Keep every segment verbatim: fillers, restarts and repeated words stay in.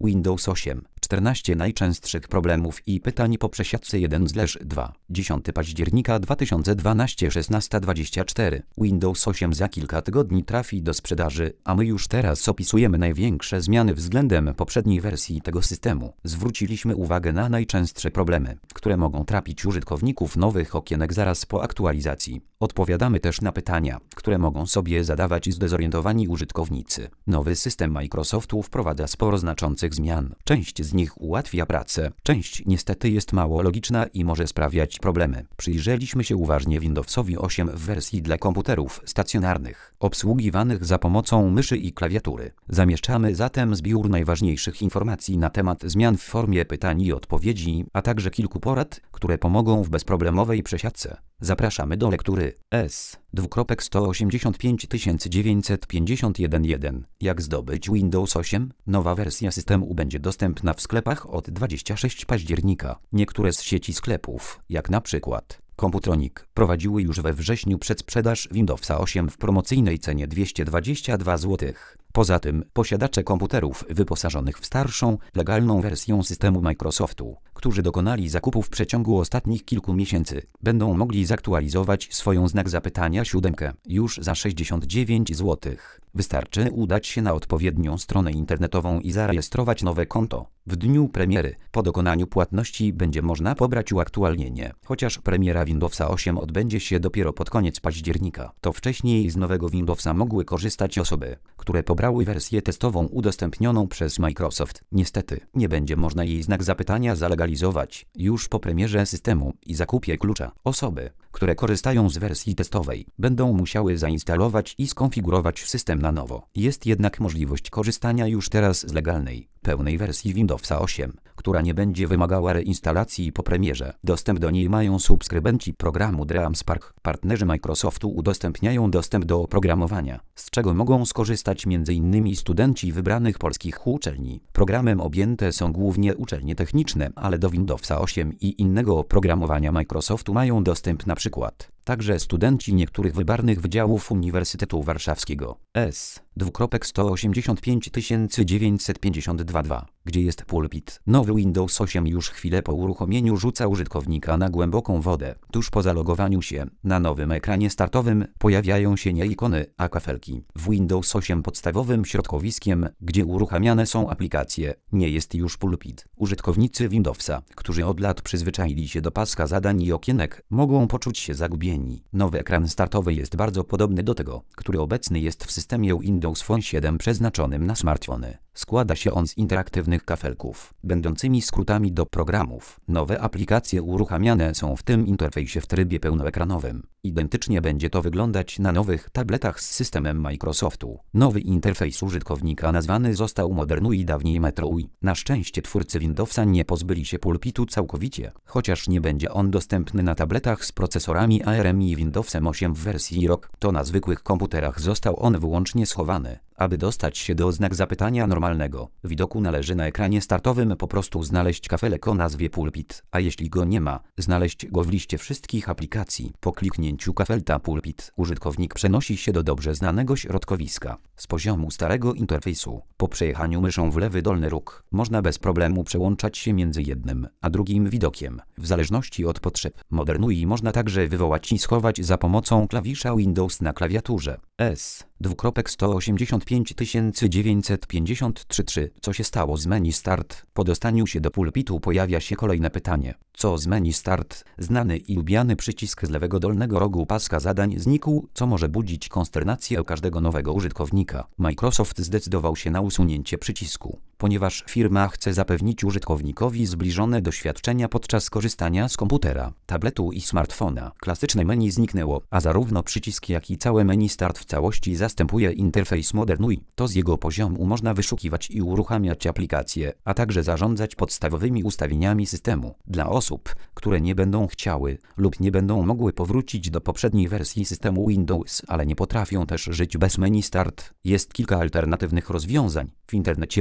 Windows osiem. czternaście najczęstszych problemów i pytań po przesiadce jeden dwa. dziesiątego października dwa tysiące dwunastego, szesnasta dwadzieścia cztery. Windows osiem za kilka tygodni trafi do sprzedaży, a my już teraz opisujemy największe zmiany względem poprzedniej wersji tego systemu. Zwróciliśmy uwagę na najczęstsze problemy, które mogą trapić użytkowników nowych okienek zaraz po aktualizacji. Odpowiadamy też na pytania, które mogą sobie zadawać zdezorientowani użytkownicy. Nowy system Microsoftu wprowadza sporo znaczących zmian. Część z nich ułatwia pracę, część niestety jest mało logiczna i może sprawiać problemy. Przyjrzeliśmy się uważnie Windowsowi osiem w wersji dla komputerów stacjonarnych, obsługiwanych za pomocą myszy i klawiatury. Zamieszczamy zatem zbiór najważniejszych informacji na temat zmian w formie pytań i odpowiedzi, a także kilku porad, które pomogą w bezproblemowej przesiadce. Zapraszamy do lektury. S. sto osiemdziesiąt pięć dziewięćset pięćdziesiąt jeden jeden. Jak zdobyć Windows osiem? Nowa wersja systemu będzie dostępna w sklepach od dwudziestego szóstego października. Niektóre z sieci sklepów, jak na przykład Computronic, prowadziły już we wrześniu przedsprzedaż Windowsa osiem w promocyjnej cenie dwieście dwadzieścia dwa złotych. Poza tym posiadacze komputerów wyposażonych w starszą, legalną wersję systemu Microsoftu, którzy dokonali zakupów w przeciągu ostatnich kilku miesięcy, będą mogli zaktualizować swoją znak zapytania siódemkę już za sześćdziesiąt dziewięć złotych. Wystarczy udać się na odpowiednią stronę internetową i zarejestrować nowe konto. W dniu premiery, po dokonaniu płatności, będzie można pobrać uaktualnienie. Chociaż premiera Windowsa osiem odbędzie się dopiero pod koniec października, to wcześniej z nowego Windowsa mogły korzystać osoby, które pobrały wersję testową udostępnioną przez Microsoft. Niestety, nie będzie można jej znak zapytania zalegalizować już po premierze systemu i zakupie klucza. Osoby, które korzystają z wersji testowej, będą musiały zainstalować i skonfigurować system na nowo. Jest jednak możliwość korzystania już teraz z legalnej, pełnej wersji Windowsa osiem, która nie będzie wymagała reinstalacji po premierze. Dostęp do niej mają subskrybenci programu DreamSpark. Partnerzy Microsoftu udostępniają dostęp do oprogramowania, z czego mogą skorzystać między innymi studenci wybranych polskich uczelni. Programem objęte są głównie uczelnie techniczne, ale do Windowsa osiem i innego oprogramowania Microsoftu mają dostęp na przykład także studenci niektórych wybranych wydziałów Uniwersytetu Warszawskiego. S. sto osiemdziesiąt pięć dziewięćset pięćdziesiąt dwa, gdzie jest pulpit. Nowy Windows osiem już chwilę po uruchomieniu rzuca użytkownika na głęboką wodę. Tuż po zalogowaniu się, na nowym ekranie startowym pojawiają się nie ikony, a kafelki. W Windows osiem podstawowym środkowiskiem, gdzie uruchamiane są aplikacje, nie jest już pulpit. Użytkownicy Windowsa, którzy od lat przyzwyczaili się do paska zadań i okienek, mogą poczuć się zagubieni. Nowy ekran startowy jest bardzo podobny do tego, który obecny jest w systemie Windows Phone siedem przeznaczonym na smartfony. Składa się on z interaktywnych kafelków, będącymi skrótami do programów. Nowe aplikacje uruchamiane są w tym interfejsie w trybie pełnoekranowym. Identycznie będzie to wyglądać na nowych tabletach z systemem Microsoftu. Nowy interfejs użytkownika nazwany został Modern U I, dawniej Metro U I. Na szczęście twórcy Windowsa nie pozbyli się pulpitu całkowicie, chociaż nie będzie on dostępny na tabletach z procesorami A R M i Windowsem osiem w wersji R O G, to na zwykłych komputerach został on wyłącznie schowany. Aby dostać się do znak zapytania normalnego widoku, należy na ekranie startowym po prostu znaleźć kafelek o nazwie pulpit, a jeśli go nie ma, znaleźć go w liście wszystkich aplikacji. Po kliknięciu kafelka pulpit, użytkownik przenosi się do dobrze znanego środkowiska. Z poziomu starego interfejsu, po przejechaniu myszą w lewy dolny róg, można bez problemu przełączać się między jednym a drugim widokiem, w zależności od potrzeb. Modern U I można także wywołać i schować za pomocą klawisza Windows na klawiaturze. S. sto osiemdziesiąt pięć dziewięćset pięćdziesiąt trzy. Co się stało z menu Start? Po dostaniu się do pulpitu pojawia się kolejne pytanie. Co z menu Start? Znany i lubiany przycisk z lewego dolnego rogu paska zadań znikł, co może budzić konsternację u każdego nowego użytkownika. Microsoft zdecydował się na usunięcie przycisku, ponieważ firma chce zapewnić użytkownikowi zbliżone doświadczenia podczas korzystania z komputera, tabletu i smartfona. Klasyczne menu zniknęło, a zarówno przycisk, jak i całe menu Start w całości zastępuje interfejs Modern U I. To z jego poziomu można wyszukiwać i uruchamiać aplikacje, a także zarządzać podstawowymi ustawieniami systemu. Dla osób, które nie będą chciały lub nie będą mogły powrócić do poprzedniej wersji systemu Windows, ale nie potrafią też żyć bez menu Start, jest kilka alternatywnych rozwiązań. W internecie można znaleźć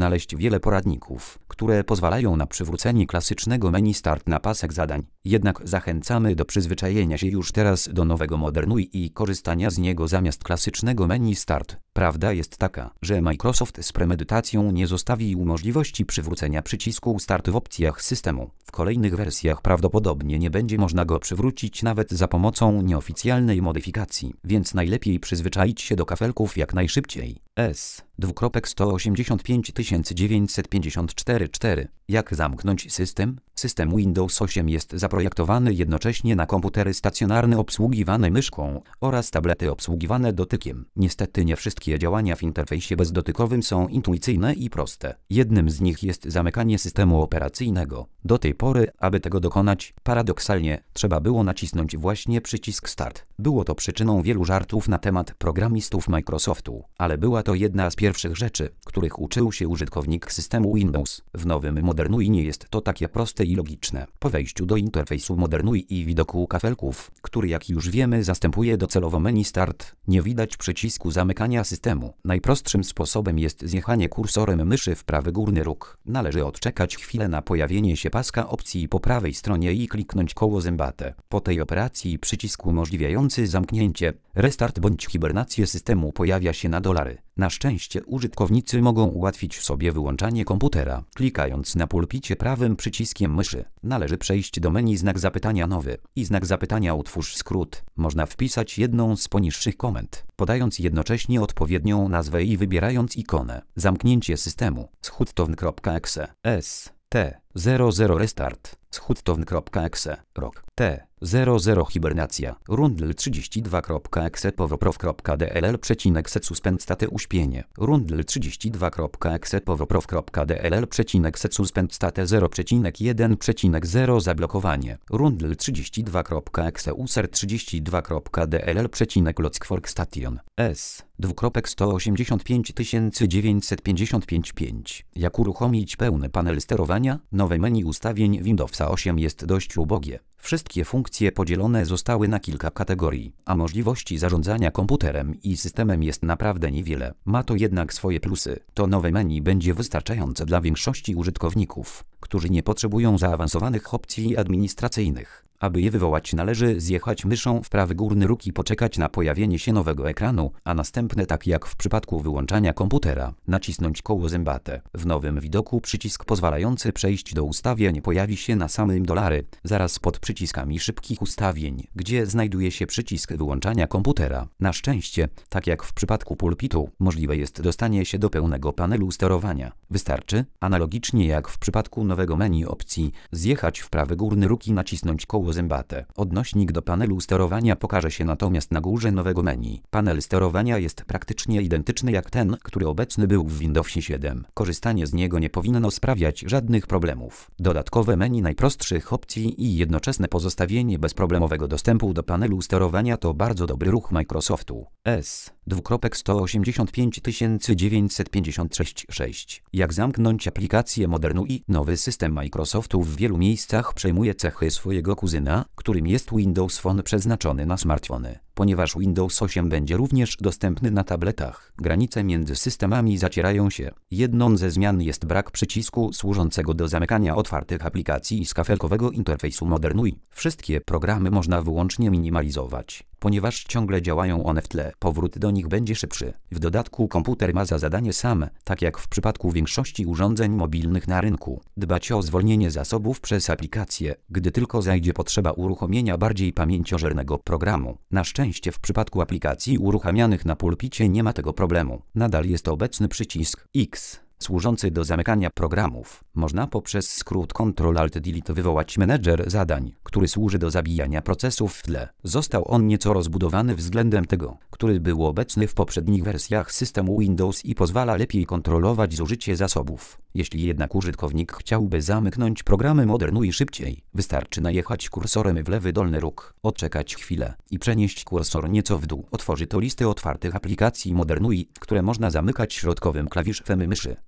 znaleźć wiele poradników, które pozwalają na przywrócenie klasycznego menu Start na pasek zadań. Jednak zachęcamy do przyzwyczajenia się już teraz do nowego Modernuj i korzystania z niego zamiast klasycznego menu Start. Prawda jest taka, że Microsoft z premedytacją nie zostawił możliwości przywrócenia przycisku Start w opcjach systemu. W kolejnych wersjach prawdopodobnie nie będzie można go przywrócić nawet za pomocą nieoficjalnej modyfikacji, więc najlepiej przyzwyczaić się do kafelków jak najszybciej. S. sto osiemdziesiąt pięć dziewięćset pięćdziesiąt cztery cztery. Jak zamknąć system? System Windows osiem jest zaprojektowany jednocześnie na komputery stacjonarne obsługiwane myszką oraz tablety obsługiwane dotykiem. Niestety nie wszystkie działania w interfejsie bezdotykowym są intuicyjne i proste. Jednym z nich jest zamykanie systemu operacyjnego. Do tej pory, aby tego dokonać, paradoksalnie, trzeba było nacisnąć właśnie przycisk Start. Było to przyczyną wielu żartów na temat programistów Microsoftu, ale była to jedna z pierwszych rzeczy, których uczył się użytkownik systemu Windows. W nowym Modernuj nie jest to takie proste i logiczne. Po wejściu do interfejsu Modernuj i widoku kafelków, który jak już wiemy zastępuje docelowo menu Start, nie widać przycisku zamykania systemu. Najprostszym sposobem jest zjechanie kursorem myszy w prawy górny róg. Należy odczekać chwilę na pojawienie się paska opcji po prawej stronie i kliknąć koło zębate. Po tej operacji przycisk umożliwiający zamknięcie, restart bądź hibernację systemu pojawia się na dolary. Na szczęście użytkownicy mogą ułatwić sobie wyłączanie komputera, klikając na pulpicie prawym przyciskiem myszy. Należy przejść do menu znak zapytania nowy i znak zapytania utwórz skrót. Można wpisać jedną z poniższych komend, podając jednocześnie odpowiednią nazwę i wybierając ikonę. Zamknięcie systemu. schudtown.exe. S. T. zero zero restart. schudtown.exe. Rok. T. zero zero hibernacja. Rundl trzydzieści dwa kropka exe powroprof.dll przecinek set suspend state uśpienie. Rundl trzydzieści dwa kropka exe powroprof.dll przecinek set suspend state zero przecinek jeden przecinek zero zablokowanie. Rundl trzydzieści dwa kropka exe user trzydzieści dwa kropka dll przecinek lockfork station. S. sto osiemdziesiąt pięć dziewięćset pięćdziesiąt pięć pięć. Jak uruchomić pełny panel sterowania? Nowe menu ustawień Windowsa osiem jest dość ubogie. Wszystkie funkcje podzielone zostały na kilka kategorii, a możliwości zarządzania komputerem i systemem jest naprawdę niewiele. Ma to jednak swoje plusy. To nowe menu będzie wystarczające dla większości użytkowników, którzy nie potrzebują zaawansowanych opcji administracyjnych. Aby je wywołać, należy zjechać myszą w prawy górny róg i poczekać na pojawienie się nowego ekranu, a następnie, tak jak w przypadku wyłączania komputera, nacisnąć koło zębate. W nowym widoku przycisk pozwalający przejść do ustawień pojawi się na samym dolary, zaraz pod przyciskami szybkich ustawień, gdzie znajduje się przycisk wyłączania komputera. Na szczęście, tak jak w przypadku pulpitu, możliwe jest dostanie się do pełnego panelu sterowania. Wystarczy, analogicznie jak w przypadku nowego menu opcji, zjechać w prawy górny róg i nacisnąć koło zębate. Odnośnik do panelu sterowania pokaże się natomiast na górze nowego menu. Panel sterowania jest praktycznie identyczny jak ten, który obecny był w Windowsie siedem. Korzystanie z niego nie powinno sprawiać żadnych problemów. Dodatkowe menu najprostszych opcji i jednoczesne pozostawienie bezproblemowego dostępu do panelu sterowania to bardzo dobry ruch Microsoftu. S. sto osiemdziesiąt pięć dziewięćset pięćdziesiąt sześć sześć. Jak zamknąć aplikację Modernuj? Nowy system Microsoftu w wielu miejscach przejmuje cechy swojego kuzyna, którym jest Windows Phone przeznaczony na smartfony. Ponieważ Windows osiem będzie również dostępny na tabletach, granice między systemami zacierają się. Jedną ze zmian jest brak przycisku służącego do zamykania otwartych aplikacji z kafelkowego interfejsu Modernuj. Wszystkie programy można wyłącznie minimalizować, ponieważ ciągle działają one w tle. Powrót do nich będzie szybszy. W dodatku komputer ma za zadanie sam, tak jak w przypadku większości urządzeń mobilnych na rynku, dbać o zwolnienie zasobów przez aplikację, gdy tylko zajdzie potrzeba uruchomienia bardziej pamięciożernego programu. Na szczęście w przypadku aplikacji uruchamianych na pulpicie nie ma tego problemu. Nadal jest obecny przycisk X, służący do zamykania programów. Można poprzez skrót kontrol alt delete wywołać menedżer zadań, który służy do zabijania procesów w tle. Został on nieco rozbudowany względem tego, który był obecny w poprzednich wersjach systemu Windows i pozwala lepiej kontrolować zużycie zasobów. Jeśli jednak użytkownik chciałby zamknąć programy Modernuj szybciej, wystarczy najechać kursorem w lewy dolny róg, odczekać chwilę i przenieść kursor nieco w dół. Otworzy to listę otwartych aplikacji Modernuj, które można zamykać środkowym klawiszem myszy.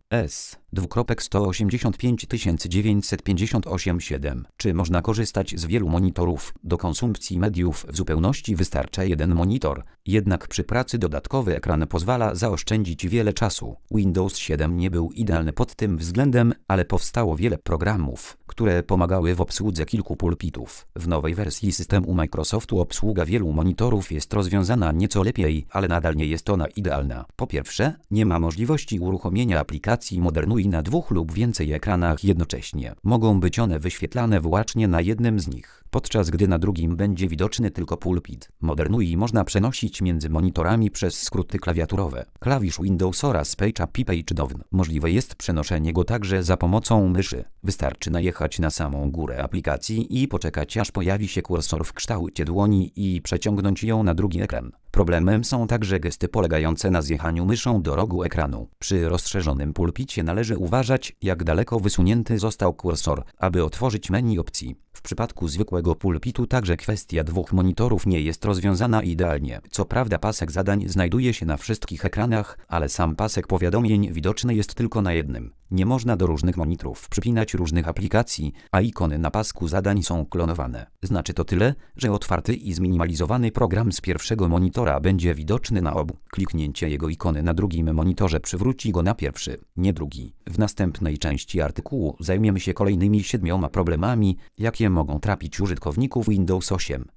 S. Dwukropek sto osiemdziesiąt pięć tysięcy dziewięćset pięćdziesiąt osiem siedem. Czy można korzystać z wielu monitorów? Do konsumpcji mediów w zupełności wystarcza jeden monitor, jednak przy pracy dodatkowy ekran pozwala zaoszczędzić wiele czasu. Windows siedem nie był idealny pod tym względem, ale powstało wiele programów, które pomagały w obsłudze kilku pulpitów. W nowej wersji systemu Microsoftu obsługa wielu monitorów jest rozwiązana nieco lepiej, ale nadal nie jest ona idealna. Po pierwsze, nie ma możliwości uruchomienia aplikacji Modernui na dwóch lub więcej ekranach jednocześnie. Mogą być one wyświetlane wyłącznie na jednym z nich, podczas gdy na drugim będzie widoczny tylko pulpit. Modernui można przenosić między monitorami przez skróty klawiaturowe. Klawisz Windows oraz Page Up i Page Down. Możliwe jest przenoszenie go także za pomocą myszy. Wystarczy najechać na samą górę aplikacji i poczekać, aż pojawi się kursor w kształcie dłoni i przeciągnąć ją na drugi ekran. Problemem są także gesty polegające na zjechaniu myszą do rogu ekranu. Przy rozszerzonym pulpicie należy uważać, jak daleko wysunięty został kursor, aby otworzyć menu opcji. W przypadku zwykłego pulpitu także kwestia dwóch monitorów nie jest rozwiązana idealnie. Co prawda pasek zadań znajduje się na wszystkich ekranach, ale sam pasek powiadomień widoczny jest tylko na jednym. Nie można do różnych monitorów przypinać różnych aplikacji, a ikony na pasku zadań są klonowane. Znaczy to tyle, że otwarty i zminimalizowany program z pierwszego monitora będzie widoczny na obu. Kliknięcie jego ikony na drugim monitorze przywróci go na pierwszy, nie drugi. W następnej części artykułu zajmiemy się kolejnymi siedmioma problemami, jakie mogą trapić użytkowników Windows osiem.